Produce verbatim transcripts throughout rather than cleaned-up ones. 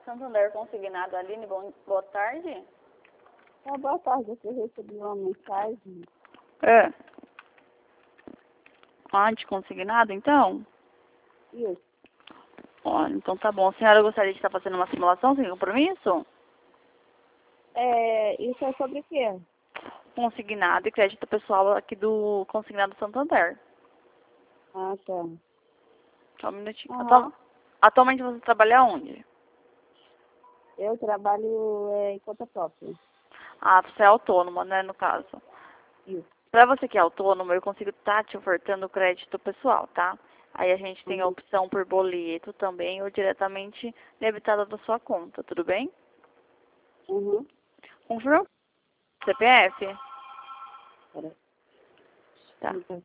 Santander Consignado, Aline, bom, boa tarde. É, boa tarde, eu recebi uma mensagem. É. Antes consignado, então? Isso. Olha, então tá bom. A senhora gostaria de estar fazendo uma simulação sem compromisso? É, isso é sobre o quê? Consignado e crédito pessoal aqui do Consignado Santander. Ah, tá. Só um minutinho. Aham. Atual- Atualmente você trabalha onde? Eu trabalho é, em conta própria. Ah, você é autônoma, né, no caso. Isso. Pra você que é autônomo, eu consigo estar te ofertando crédito pessoal, tá? Aí a gente tem a Uhum. opção por boleto também ou diretamente debitada da sua conta, tudo bem? Uhum. Confirma o C P F? Pera. Tá. Então,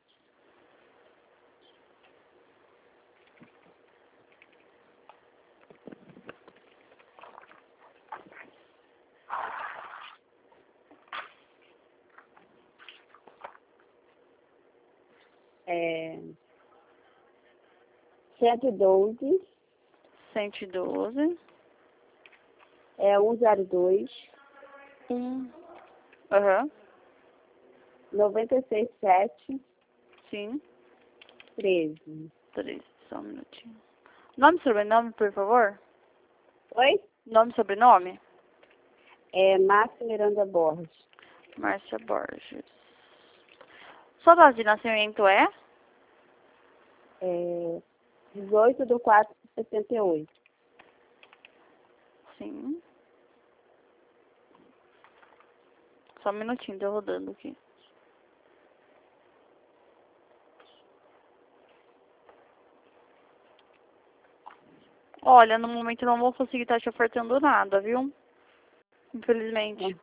É, cento e doze, cento e doze. é, cento e dois, Um. Aham. noventa e seis, sete, Sim. treze. Três. Só um minutinho. Nome e sobrenome, por favor? Oi? Nome e sobrenome? É Márcia Miranda Borges. Márcia Borges. Sua data de nascimento é? É, dezoito de quatro de sessenta e oito. Sim. Só um minutinho, tô rodando aqui. Olha, no momento eu não vou conseguir estar te ofertando nada, viu? Infelizmente.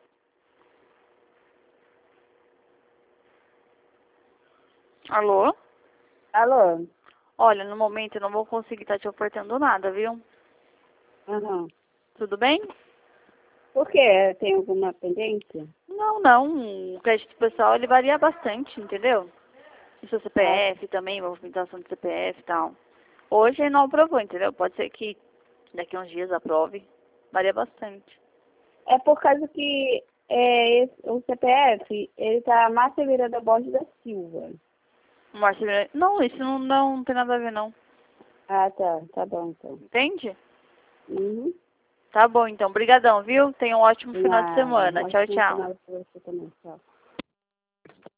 Alô? Alô? Olha, no momento eu não vou conseguir estar te ofertando nada, viu? Aham. Tudo bem? Por quê? Tem alguma pendência? Não, não. O crédito pessoal, ele varia bastante, entendeu? O seu Ah, C P F também, movimentação do C P F e tal. Hoje não aprovou, entendeu? Pode ser que daqui a uns dias aprove. Varia bastante. é por causa que é, esse- o C P F, ele tá Márcia Miranda Borges da Silva. Márcia, não, isso não, não, não tem nada a ver, não. Ah, tá. Tá bom, então. Entende? Uhum. Tá bom, então. Obrigadão, viu? Tenha um ótimo final de Na, semana. Tchau, ótimo tchau. final pra você também. Tchau.